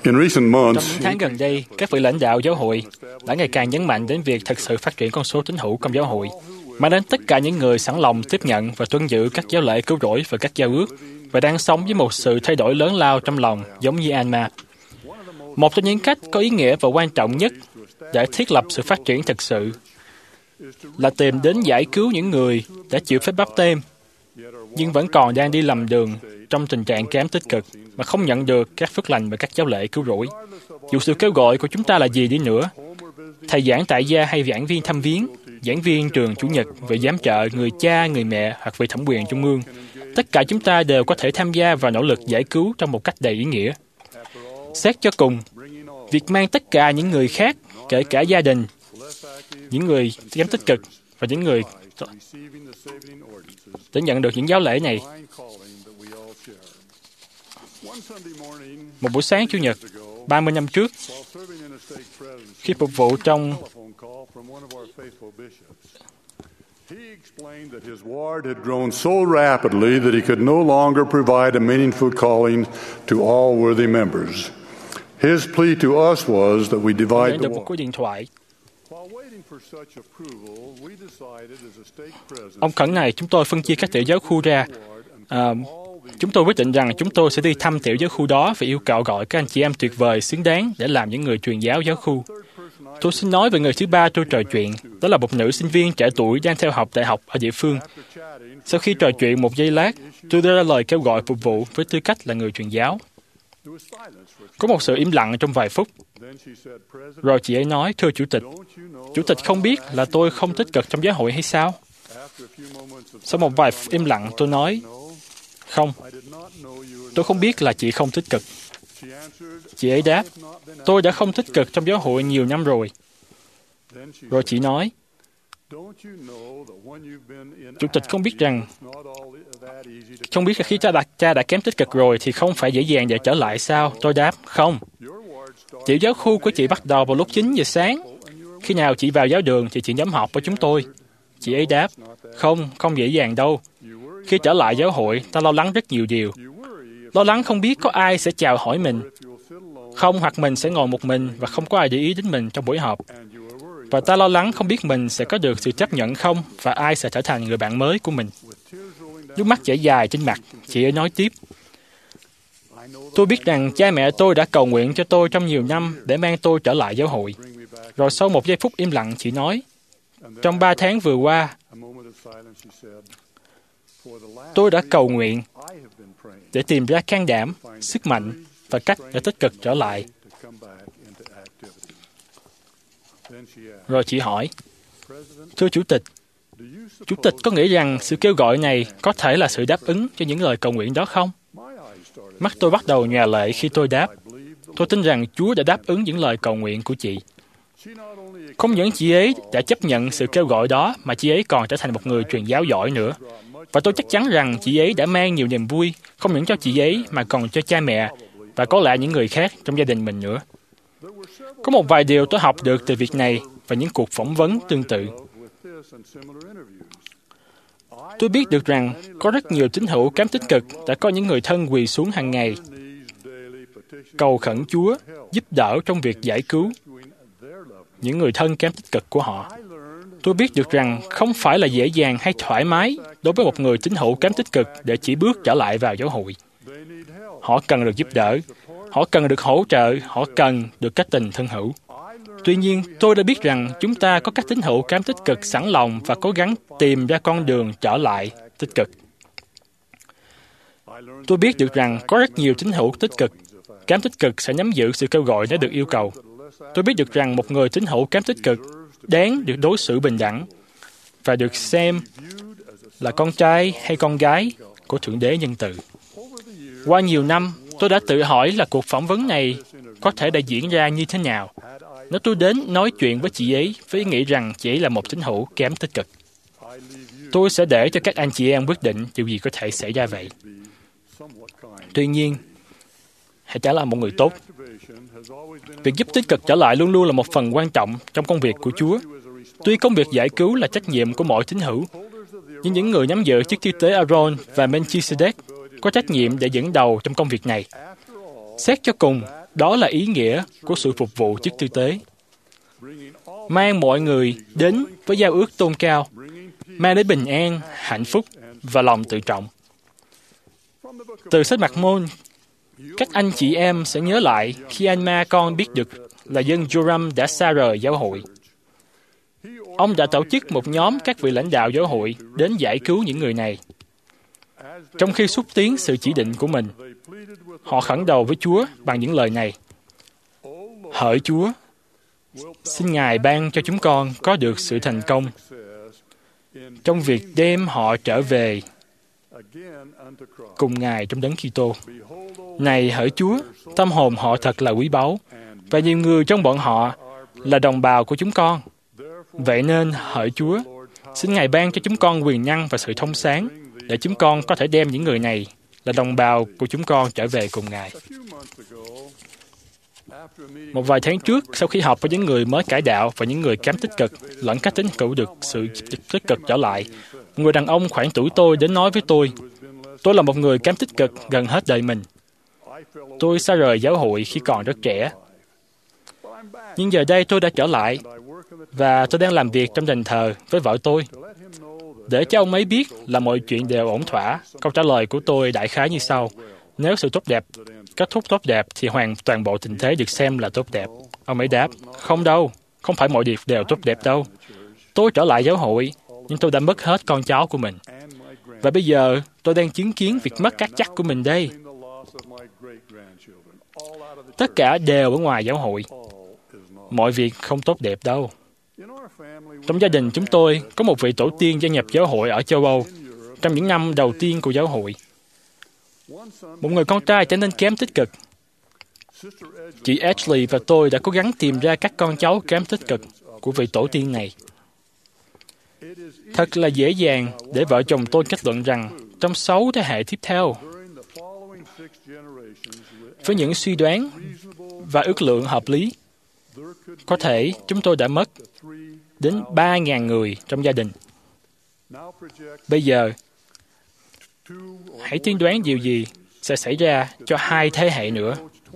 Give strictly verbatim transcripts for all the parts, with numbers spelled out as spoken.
In recent Trong months, những tháng gần đây, các vị lãnh đạo giáo hội đã ngày càng nhấn mạnh đến việc thực sự phát triển con số tín hữu trong giáo hội, mang đến tất cả những người sẵn lòng tiếp nhận và tuân giữ các giáo lễ cứu rỗi và các giao ước, và đang sống với một sự thay đổi lớn lao trong lòng, giống như Alma. Một trong những cách có ý nghĩa và quan trọng nhất để thiết lập sự phát triển thực sự là tìm đến giải cứu những người đã chịu phép báp têm, nhưng vẫn còn đang đi lầm đường trong tình trạng kém tích cực mà không nhận được các phước lành và các giáo lễ cứu rỗi. Dù sự kêu gọi của chúng ta là gì đi nữa, thầy giảng tại gia hay giảng viên thăm viếng, giảng viên trường chủ nhật, vị giám trợ, người cha, người mẹ hoặc vị thẩm quyền trung ương, tất cả chúng ta đều có thể tham gia vào nỗ lực giải cứu trong một cách đầy ý nghĩa. Xét cho cùng, việc mang tất cả những người khác, kể cả gia đình, những người kém tích cực và những người để nhận được những giáo lễ này. Một buổi sáng Chủ nhật, ba mươi năm trước, khi phục vụ trong he explained that his ward had grown so rapidly that he could no longer provide a meaningful calling to all worthy members. His plea to us was that we divide nhận the được một cuộc ward. điện thoại. While waiting for such approval, we decided as a stake president Ông khẩn này, chúng tôi phân chia các tiểu giáo khu ra. À, chúng tôi quyết định rằng chúng tôi sẽ đi thăm tiểu giáo khu đó và yêu cầu gọi các anh chị em tuyệt vời xứng đáng để làm những người truyền giáo giáo khu. Tôi xin nói về người thứ ba tôi trò chuyện. Đó là một nữ sinh viên trẻ tuổi đang theo học đại học ở địa phương. Sau khi trò chuyện một giây lát, tôi đưa ra lời kêu gọi phục vụ với tư cách là người truyền giáo. Có một sự im lặng trong vài phút. Rồi chị ấy nói, thưa Chủ tịch, Chủ tịch không biết là tôi không tích cực trong giáo hội hay sao? Sau một vài phút im lặng, tôi nói, không, tôi không biết là chị không tích cực. Chị ấy đáp, tôi đã không tích cực trong giáo hội nhiều năm rồi. Rồi chị nói, Chủ tịch không biết rằng, không biết là khi cha đã, cha đã kém tích cực rồi thì không phải dễ dàng để trở lại sao? Tôi đáp, không. Tiểu giáo khu của chị bắt đầu vào lúc chín giờ sáng. Khi nào chị vào giáo đường thì chị nhóm họp với chúng tôi. Chị ấy đáp, không, không dễ dàng đâu. Khi trở lại giáo hội, ta lo lắng rất nhiều điều. Lo lắng không biết có ai sẽ chào hỏi mình. Không, hoặc mình sẽ ngồi một mình và không có ai để ý đến mình trong buổi họp. Và ta lo lắng không biết mình sẽ có được sự chấp nhận không và ai sẽ trở thành người bạn mới của mình. Nước mắt chảy dài trên mặt, chị ấy nói tiếp. Tôi biết rằng cha mẹ tôi đã cầu nguyện cho tôi trong nhiều năm để mang tôi trở lại giáo hội. Rồi sau một giây phút im lặng, chị nói, trong ba tháng vừa qua, tôi đã cầu nguyện để tìm ra can đảm, sức mạnh và cách để tích cực trở lại. Rồi chị hỏi, thưa Chủ tịch, Chủ tịch có nghĩ rằng sự kêu gọi này có thể là sự đáp ứng cho những lời cầu nguyện đó không? Mắt tôi bắt đầu nhòa lệ khi tôi đáp, tôi tin rằng Chúa đã đáp ứng những lời cầu nguyện của chị. Không những chị ấy đã chấp nhận sự kêu gọi đó, mà chị ấy còn trở thành một người truyền giáo giỏi nữa. Và tôi chắc chắn rằng chị ấy đã mang nhiều niềm vui, không những cho chị ấy, mà còn cho cha mẹ, và có lẽ những người khác trong gia đình mình nữa. Có một vài điều tôi học được từ việc này và những cuộc phỏng vấn tương tự. Tôi biết được rằng có rất nhiều tín hữu kém tích cực đã có những người thân quỳ xuống hàng ngày, cầu khẩn Chúa giúp đỡ trong việc giải cứu những người thân kém tích cực của họ. Tôi biết được rằng không phải là dễ dàng hay thoải mái đối với một người tín hữu kém tích cực để chỉ bước trở lại vào giáo hội. Họ cần được giúp đỡ, họ cần được hỗ trợ, họ cần được cách tình thân hữu. Tuy nhiên, tôi đã biết rằng chúng ta có các tín hữu kém tích cực sẵn lòng và cố gắng tìm ra con đường trở lại tích cực. Tôi biết được rằng có rất nhiều tín hữu tích cực, kém tích cực sẽ nắm giữ sự kêu gọi nếu được yêu cầu. Tôi biết được rằng một người tín hữu kém tích cực đáng được đối xử bình đẳng và được xem là con trai hay con gái của Thượng Đế nhân từ. Qua nhiều năm, tôi đã tự hỏi là cuộc phỏng vấn này có thể đã diễn ra như thế nào nếu tôi đến nói chuyện với chị ấy với ý nghĩ rằng chị ấy là một tín hữu kém tích cực. Tôi sẽ để cho các anh chị em quyết định điều gì có thể xảy ra vậy. Tuy nhiên, hãy trả lại một người tốt. Việc giúp tích cực trở lại luôn luôn là một phần quan trọng trong công việc của Chúa. Tuy công việc giải cứu là trách nhiệm của mọi tín hữu, nhưng những người nắm giữ chức tư tế Aaron và Melchizedek có trách nhiệm để dẫn đầu trong công việc này. Xét cho cùng, Đó là ý nghĩa của sự phục vụ chức tư tế. Mang mọi người đến với giao ước tôn cao, mang đến bình an, hạnh phúc và lòng tự trọng. Từ sách Mạc Môn, các anh chị em sẽ nhớ lại khi anh Ma con biết được là dân Joram đã xa rời giáo hội. Ông đã tổ chức một nhóm các vị lãnh đạo giáo hội đến giải cứu những người này. Trong khi xúc tiến sự chỉ định của mình, họ khẩn đầu với Chúa bằng những lời này: Hỡi Chúa, xin Ngài ban cho chúng con có được sự thành công trong việc đem họ trở về cùng Ngài trong đấng Kitô. Này hỡi Chúa, tâm hồn họ thật là quý báu, và nhiều người trong bọn họ là đồng bào của chúng con. Vậy nên, hỡi Chúa, xin Ngài ban cho chúng con quyền năng và sự thông sáng, để chúng con có thể đem những người này là đồng bào của chúng con trở về cùng Ngài. Một vài tháng trước, sau khi họp với những người mới cải đạo và những người kém tích cực, lẫn các tín hữu được sự tích cực trở lại, một người đàn ông khoảng tuổi tôi đến nói với tôi: Tôi là một người kém tích cực gần hết đời mình. Tôi xa rời giáo hội khi còn rất trẻ. Nhưng giờ đây tôi đã trở lại, và tôi đang làm việc trong đền thờ với vợ tôi. Để cho ông ấy biết là mọi chuyện đều ổn thỏa, câu trả lời của tôi đại khái như sau: Nếu sự tốt đẹp kết thúc tốt đẹp, thì hoàn toàn bộ tình thế được xem là tốt đẹp. Ông ấy đáp: Không đâu, không phải mọi việc đều tốt đẹp đâu. Tôi trở lại giáo hội, nhưng tôi đã mất hết con cháu của mình. Và bây giờ, tôi đang chứng kiến việc mất các chắc của mình đây. Tất cả đều ở ngoài giáo hội. Mọi việc không tốt đẹp đâu. Trong gia đình chúng tôi, có một vị tổ tiên gia nhập giáo hội ở châu Âu trong những năm đầu tiên của giáo hội. Một người con trai trở nên kém tích cực. Chị Ashley và tôi đã cố gắng tìm ra các con cháu kém tích cực của vị tổ tiên này. Thật là dễ dàng để vợ chồng tôi kết luận rằng trong sáu thế hệ tiếp theo, với những suy đoán và ước lượng hợp lý, có thể chúng tôi đã mất đến ba nghìn người trong gia đình. Bây giờ, hãy tiên đoán điều gì sẽ xảy ra cho hai thế hệ nữa.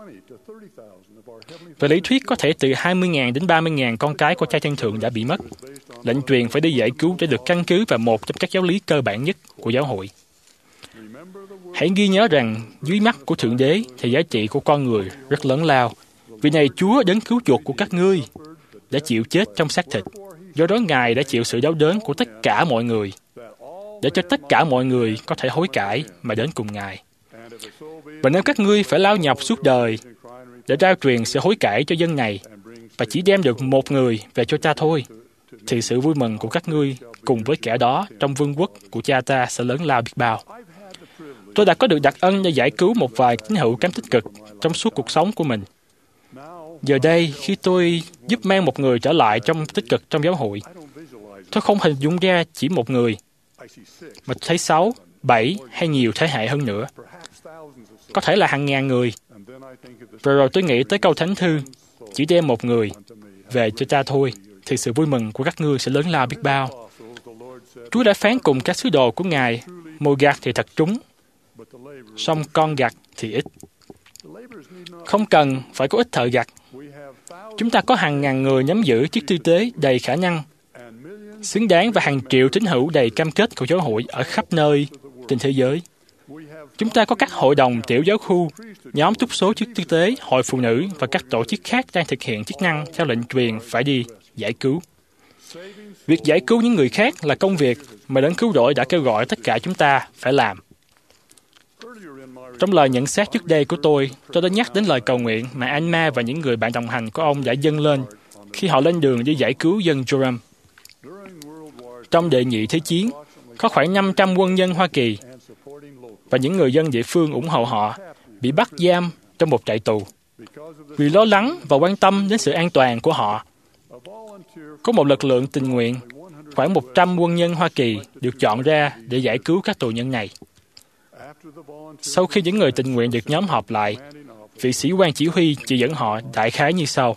Về lý thuyết, có thể từ hai mươi nghìn đến ba mươi nghìn con cái của Cha Thiên Thượng đã bị mất. Lệnh truyền phải đi giải cứu để được căn cứ vào một trong các giáo lý cơ bản nhất của giáo hội. Hãy ghi nhớ rằng, dưới mắt của Thượng Đế thì giá trị của con người rất lớn lao. Vì này Chúa đấng cứu chuộc của các ngươi đã chịu chết trong xác thịt. Do đó Ngài đã chịu sự đau đớn của tất cả mọi người, để cho tất cả mọi người có thể hối cải mà đến cùng Ngài. Và nếu các ngươi phải lao nhọc suốt đời để rao truyền sự hối cải cho dân này, và chỉ đem được một người về cho ta thôi, thì sự vui mừng của các ngươi cùng với kẻ đó trong vương quốc của cha ta sẽ lớn lao biết bao. Tôi đã có được đặc ân để giải cứu một vài tín hữu kém tích cực trong suốt cuộc sống của mình. Giờ đây, khi tôi giúp mang một người trở lại trong tích cực trong giáo hội, tôi không hình dung ra chỉ một người, mà thấy sáu, bảy hay nhiều thế hệ hơn nữa. Có thể là hàng ngàn người. Rồi rồi tôi nghĩ tới câu thánh thư: Chỉ đem một người về cho ta thôi, thì sự vui mừng của các ngươi sẽ lớn lao biết bao. Chúa đã phán cùng các sứ đồ của Ngài: Mùi gặt thì thật trúng, song con gặt thì ít. Không cần phải có ít thợ gặt. Chúng ta có hàng ngàn người nắm giữ chức tư tế đầy khả năng, xứng đáng, và hàng triệu tín hữu đầy cam kết của giáo hội ở khắp nơi trên thế giới. Chúng ta có các hội đồng tiểu giáo khu, nhóm túc số chức tư tế, hội phụ nữ và các tổ chức khác đang thực hiện chức năng theo lệnh truyền phải đi giải cứu. Việc giải cứu những người khác là công việc mà đấng cứu rỗi đã kêu gọi tất cả chúng ta phải làm. Trong lời nhận xét trước đây của tôi, tôi đã nhắc đến lời cầu nguyện mà anh Ma và những người bạn đồng hành của ông đã dâng lên khi họ lên đường đi giải cứu dân Joram. Trong đệ nhị thế chiến, có khoảng năm trăm quân nhân Hoa Kỳ và những người dân địa phương ủng hộ họ bị bắt giam trong một trại tù. Vì lo lắng và quan tâm đến sự an toàn của họ, có một lực lượng tình nguyện, khoảng một trăm quân nhân Hoa Kỳ được chọn ra để giải cứu các tù nhân này. Sau khi những người tình nguyện được nhóm họp lại, vị sĩ quan chỉ huy chỉ dẫn họ đại khái như sau: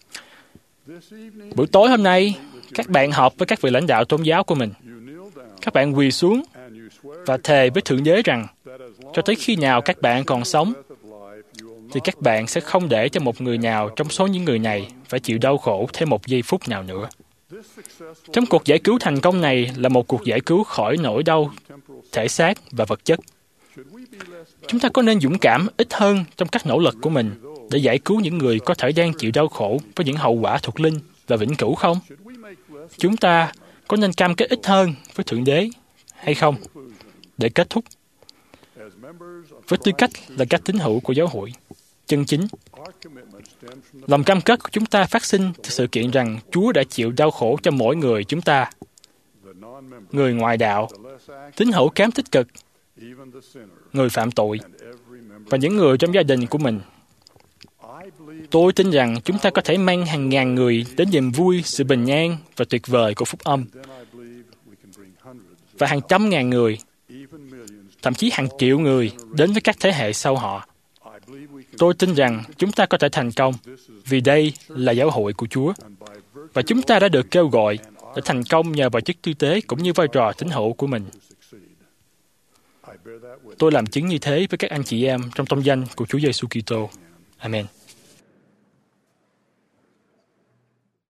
Buổi tối hôm nay, các bạn họp với các vị lãnh đạo tôn giáo của mình. Các bạn quỳ xuống và thề với Thượng Đế rằng cho tới khi nào các bạn còn sống, thì các bạn sẽ không để cho một người nào trong số những người này phải chịu đau khổ thêm một giây phút nào nữa. Trong cuộc giải cứu thành công này là một cuộc giải cứu khỏi nỗi đau thể xác và vật chất. Chúng ta có nên dũng cảm ít hơn trong các nỗ lực của mình để giải cứu những người có thể đang chịu đau khổ với những hậu quả thuộc linh và vĩnh cửu không? Chúng ta có nên cam kết ít hơn với Thượng Đế hay không? Để kết thúc, với tư cách là các tín hữu của giáo hội chân chính, lòng cam kết của chúng ta phát sinh từ sự kiện rằng Chúa đã chịu đau khổ cho mỗi người chúng ta, người ngoại đạo, tín hữu kém tích cực, người phạm tội, và những người trong gia đình của mình. Tôi tin rằng chúng ta có thể mang hàng ngàn người đến niềm vui, sự bình an và tuyệt vời của phúc âm, và hàng trăm ngàn người, thậm chí hàng triệu người đến với các thế hệ sau họ. Tôi tin rằng chúng ta có thể thành công vì đây là giáo hội của Chúa, và chúng ta đã được kêu gọi để thành công nhờ vào chức tư tế cũng như vai trò tín hữu của mình. Tôi làm chứng như thế với các anh chị em trong tông danh của Chúa Giêsu Kitô. Amen.